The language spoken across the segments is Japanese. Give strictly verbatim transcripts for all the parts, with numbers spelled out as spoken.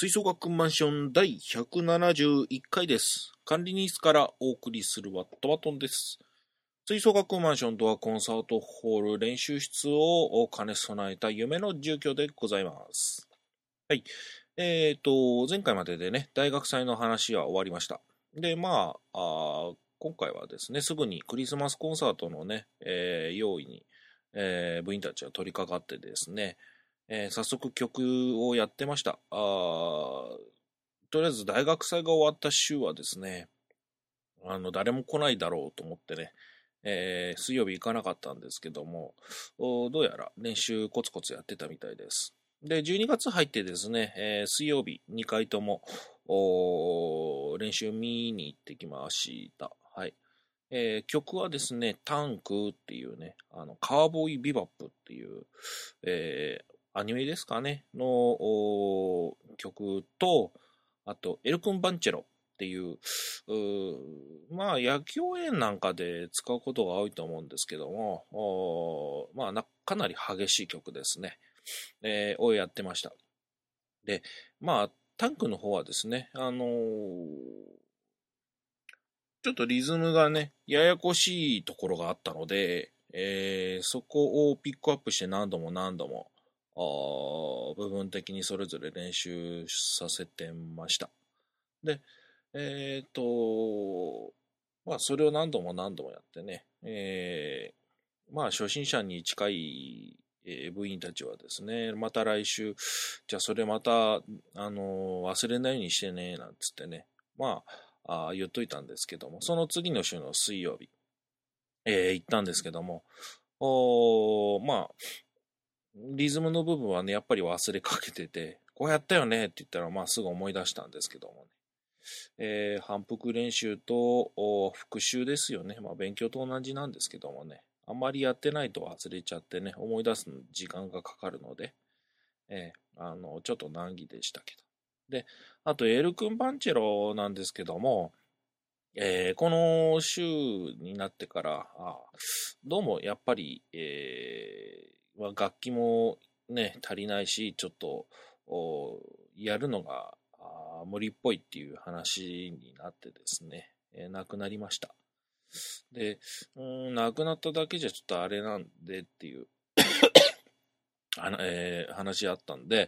吹奏楽マンション第ひゃくななじゅういっかいです。管理人室からお送りするワットバトンです。吹奏楽マンションとはコンサートホール練習室を兼ね備えた夢の住居でございます。はい。えっと、前回まででね、大学祭の話は終わりました。で、まあ、あ今回はですね、すぐにクリスマスコンサートのね、えー用意に、えー部員たちは取り掛かってですね、えー早速曲をやってました。あーとりあえず大学祭が終わった週はですね、あの、誰も来ないだろうと思ってね、えー水曜日行かなかったんですけども、おどうやら練習コツコツやってたみたいです。で、じゅうにがつ入ってですね、えー水曜日にかいともお練習見に行ってきました。はい。えー曲はですね、タンクっていうね、あの、カーボーイビバップっていう、えーアニメですかね、のお曲と、あと、エルクン・バンチェロっていう、うーまあ、野球園なんかで使うことが多いと思うんですけども、おまあな、かなり激しい曲ですね、えーをやってました。で、まあ、タンクの方はですね、あのーちょっとリズムがね、ややこしいところがあったので、えーそこをピックアップして何度も何度も、あー部分的にそれぞれ練習させてました。で、えっと、まあ、それを何度も何度もやってね、えーまあ、初心者に近い、えー部員たちはですね、また来週、じゃあそれまた、あの忘れないようにしてね、なんつってね、まあ、あ言っといたんですけども、その次の週の水曜日、えー行ったんですけども、おまあ、リズムの部分はね、やっぱり忘れかけてて、こうやったよねって言ったら、まあ、すぐ思い出したんですけどもね、えー反復練習と復習ですよね。まあ、勉強と同じなんですけどもね。あんまりやってないと忘れちゃってね、思い出す時間がかかるので、えーあの、ちょっと難儀でしたけど。で、あと、エルクン・パンチェロなんですけども、えーこの週になってから、あどうもやっぱり、えーまあ楽器もね、足りないし、ちょっと、おやるのがあ無理っぽいっていう話になってですね、えーなくなりました。で、うーん、なくなっただけじゃちょっとあれなんでっていう、あのえー話あったんで、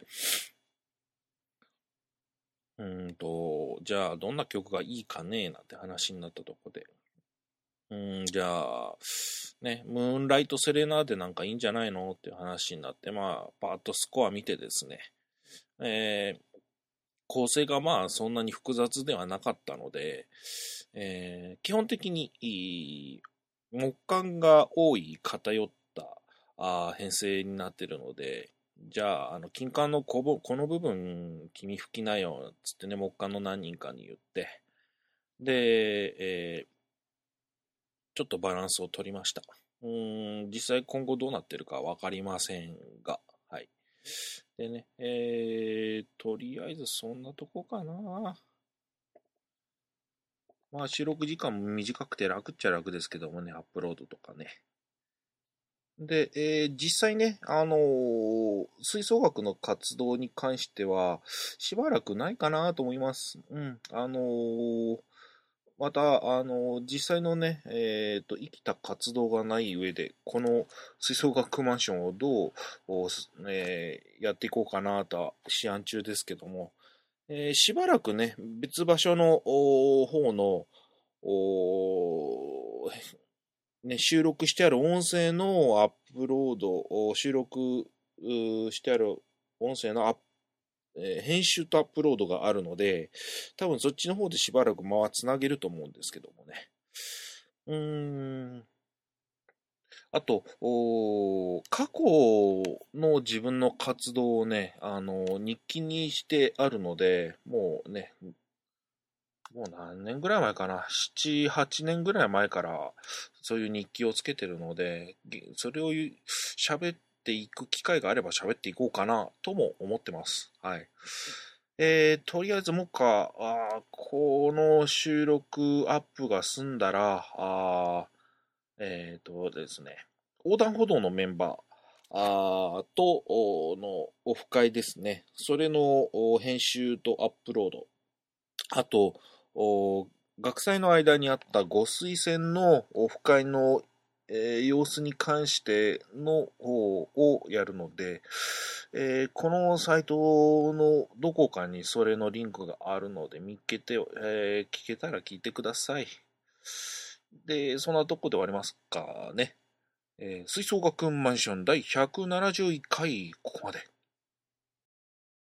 うーんと、じゃあどんな曲がいいかねなんて話になったとこで、うーん、じゃあ、ね、ムーンライトセレナーデなんかいいんじゃないのっていう話になって、まあ、パーッとスコア見てですね、えー構成がまあそんなに複雑ではなかったので、えー基本的にいい木管が多い偏ったあー編成になっているので、じゃあ、あの、金管のこぼこの部分、君吹きなよ、つってね、木管の何人かに言って、で、えーちょっとバランスを取りました。うーん、実際今後どうなってるかわかりませんが、はい。でね、えー、とりあえずそんなとこかな。まあ収録時間も短くて楽っちゃ楽ですけどもね、アップロードとかね。で、えー実際ね、あのー吹奏楽の活動に関しては、しばらくないかなと思います。うん。あのーまた、あの、実際のね、えっと、生きた活動がない上で、この吹奏楽マンションをどう、おすえーやっていこうかなとは思案中ですけども、えーしばらくね、別場所のお方の、おね、収録してある音声のアップロード、お収録うしてある音声のアップえー編集とアップロードがあるので、多分そっちの方でしばらく間はつなげると思うんですけどもね。うーん。あと、お過去の自分の活動をね、あの、日記にしてあるので、もうね、もう何年ぐらい前かな、なな、はちねんぐらい前からそういう日記をつけてるので、それを喋っていく機会があれば喋っていこうかなとも思ってます。はい。えー、とりあえずもっか、あーこの収録アップが済んだら、あーえーとですね、横断歩道のメンバー、 あーと、おのオフ会ですね。それのお編集とアップロード。あと、お学祭の間にあったご推薦のオフ会の、えー様子に関しての方をやるので、えーこのサイトのどこかにそれのリンクがあるので見っけて、えー聞けたら聞いてください。で、そんなとこで終わりますかね。えー吹奏楽マンション第ひゃくななじゅういっかい、ここまで。